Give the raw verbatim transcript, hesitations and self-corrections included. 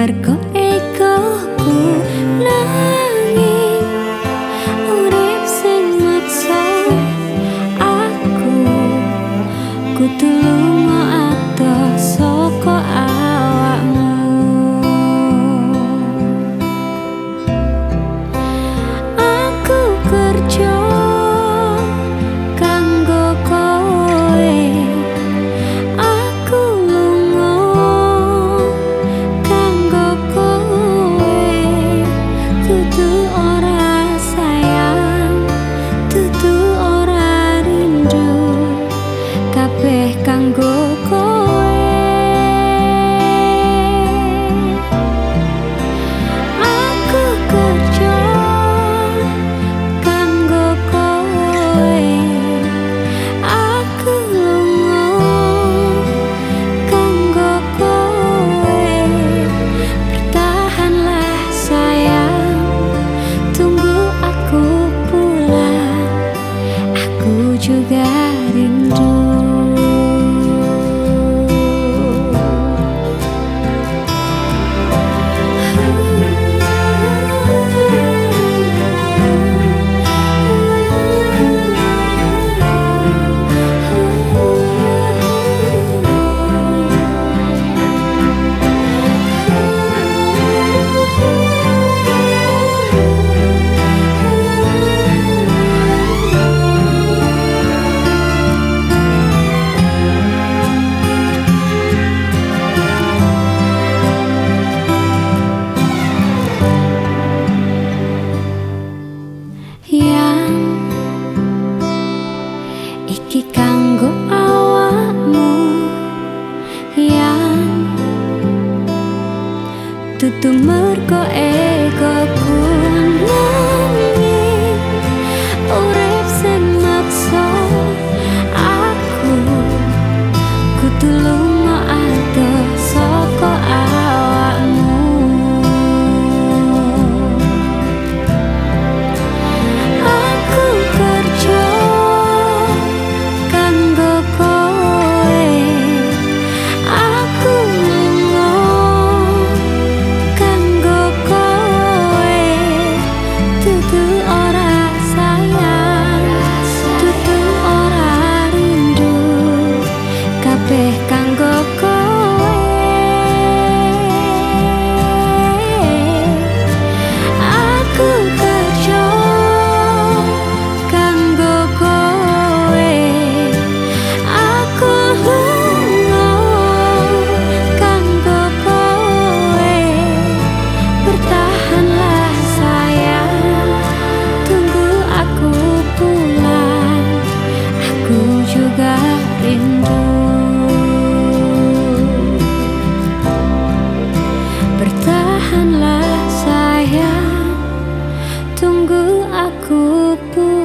mergo egoku nanging urip sing maksa aku kudu lunga adoh saka awakmu. Aku kerja kanggo kowe, aku lunga kanggo kowe, dudu ora sayang, dudu ora rindu, kabeh kanggo kowe. Aku kerja kanggo kowe, aku lunga kanggo kowe. Bertahanlah sayang, tunggu aku pulang, aku juga rindu. Yang iki kanggo awakmu, yang dudu mergo egoku nanging urip sing maksa aku kudu lunga adoh saka awakmu. Aku kerja kanggo kowe, aku lunga kanggo kowe, dudu ora sayang, dudu ora rindu, kabeh kanggo kowe. Aku kerja kanggo kowe, aku lunga kanggo kowe. Bertahanlah sayang, tunggu aku pulang, aku juga rindu. Bertahanlah sayang, tunggu aku pulang.